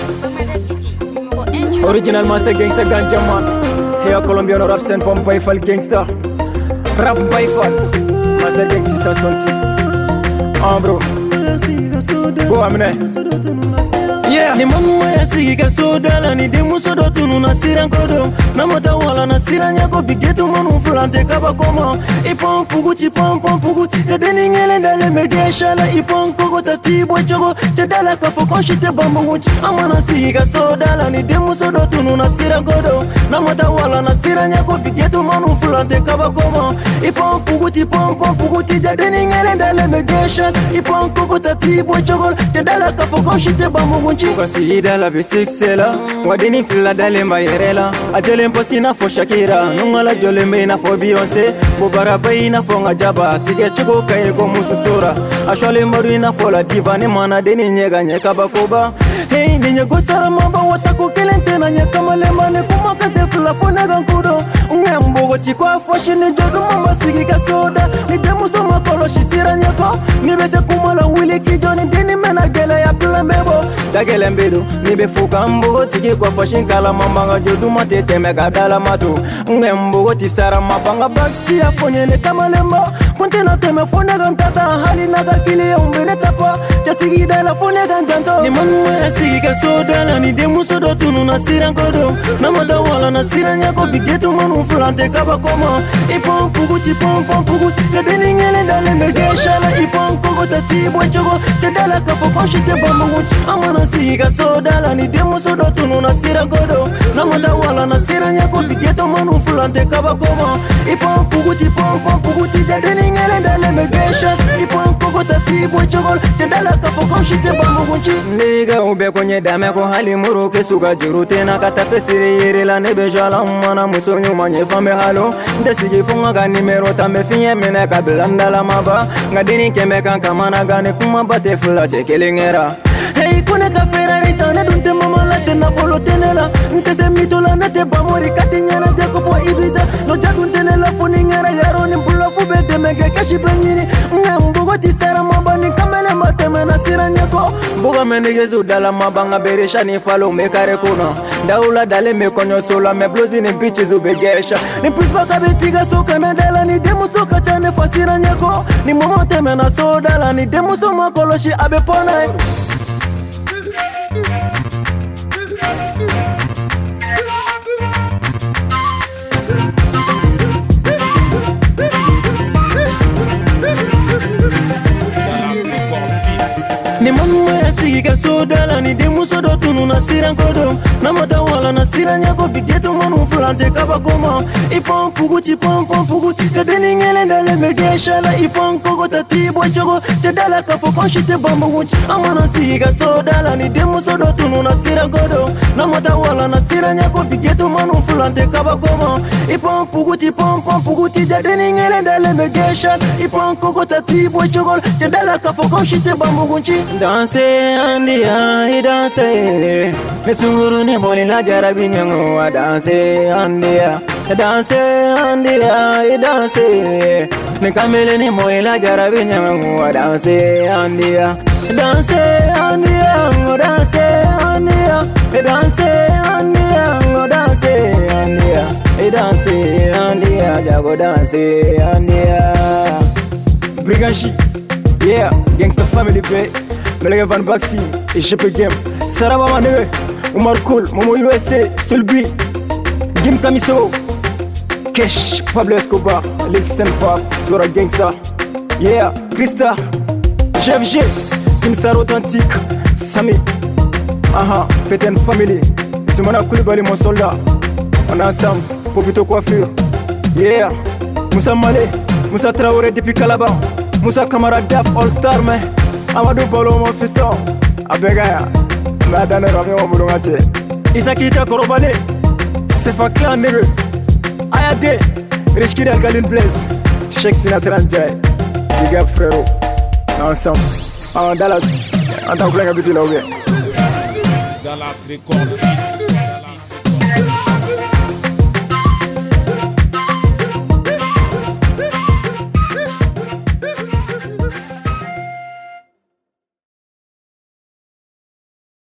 Original Master Gangster Ganja Man. Here Colombian rap scene from Baifal Gangster. Rap Baifal. Master Gangster 666. Bro. Go amne. Yeah. Ni mamu ya siga soda la ni demu sodo tunu na siran kodo. Na mata wala na siran yako bigeto manu fulante kaba koma. Ipon puguti pom puguti. Te deni ngele ndale megesha la ipon kogo tati bochogo. Te dala kafo konshite bambu wuchi. Amana siga soda la ni demu sodo tunu na siran kodo. Na mata wala na siran yako bigeto manu fulante kaba koma. Ipon puguti pom puguti. Te deni ngele ndale megesha. Ipon kogo tati bochogo. Te dala kafo konshite bambu wuchi. Ukasida la B6 wadini fila dale mbayerela ajele mposi na fo Shakira nungala jolembe na fo Beyonce bobara bayi na fo ngajaba tige chuko kaye ko mususura ashwale maru na fo la diva ne mana deni nyega nyeka bakoba hey ninye go sara mamba watako kelente na nyeka malema ne kumaka de fila fo na gankudo ungembo gochi kwa fashion jodo mamba sigi ka soda ni demu so makolo shisira nyeko ni bese kumala wili kijoni deni mena gela ya plambebo dagelembedo ni befuka mbo tiki kwa fashion kala mambanga jodu mate teme kadala matu ngembo tisara mabanga baksi ya fonyele kama lembo kontena teme fone gantata hali naga kili umbele tapa chasigi dala fone ganjanto ni manu ya siga soda la ni demu sodo tunu na siran kodo na mata wala na siran yako bigeto manu fulante kaba koma ipon puguti pom puguti kadeni ngele dale megesha la ipon kogo tati bochogo chedala kafo konshite bambu wuchi amana siga soda la ni demu sodo tunu na siran kodo na mata wala na siran yako bigeto manu fulante kaba koma ipon puguti pom puguti kadeni ngele dale megesha ipon kogo tati bochogo chedala kafo konshite bambu wuchi niga ube konye dame ko hali muru ke suga jurute na kata fesiri yere la nebe jala mana muso nyuma nye fame halo ndesigi funga ga nimero tambe finye mene kabilanda la maba ngadini keme kanka mana gane kuma bate fula chekelingera hey kone ka Ferrari sana dunte mama la chena folo tenela ntese mitola nete bamori katinyana jako fo Ibiza no jaguntenela foningera yaro ni mbulo fu bede mege kashi banyini ngambugo tisara mabani kamele mateme na siranyako mbuga mendegezu dala mabanga beresha ni falo mekare kuna daula dale mekonyo sola me blozi ni bitches ubegesha ni puspa kabetiga soka na dala ni demu soka chane fasiranyako ni momo teme na soda la ni demu so makoloshi abepona ni manu ya siga soda la ni demu sodo tunu na siran kodo na mata wala na siran yako bigeto manu fulante kaba koma ipon puguti pom puguti kadeni ngele ndale megesha la ipon kogo tati bochogo chedala kafo konshite bambu wuchi amana siga soda la ni demu sodo tunu na siran kodo na mata wala na siran yako bigeto manu fulante kaba koma ipon puguti pom puguti kadeni ngele ndale megesha ipon kogo tati bochogo chedala kafo konshite bambu wuchi danse andia danse mesuru ni boli la jarabi nyango danse andia danse ne kamele ni boli la jarabi nyango danse andia jago danse andia Briganchi yeah gangster family pay Melega Van Baxi et GP Game Saraba Manewe Omar Cool Momo USA Sulbi Gim Kamiso Kesh Pablo Escobar Lil Senpap Sora Gangsta Yeah Krista GFG Kingstar Authentique Sami Aha Peten Family Simona Koulibaly mon soldat On est ensemble Popito Coiffure Yeah Moussa Malé Moussa Traoré depuis Calaban Moussa Kamara Daf All Star mais Amadou Bolo mon fiston Abegaya Madane Rami wa mulungache Isakita Korobale Sefa Clan nigga Ayade Rishkid Alkalin Blaze Sheikh Sinatra Njai Big up frérot Ensemble En Dallas En tant que l'un habitué là où bien Dallas Record Beat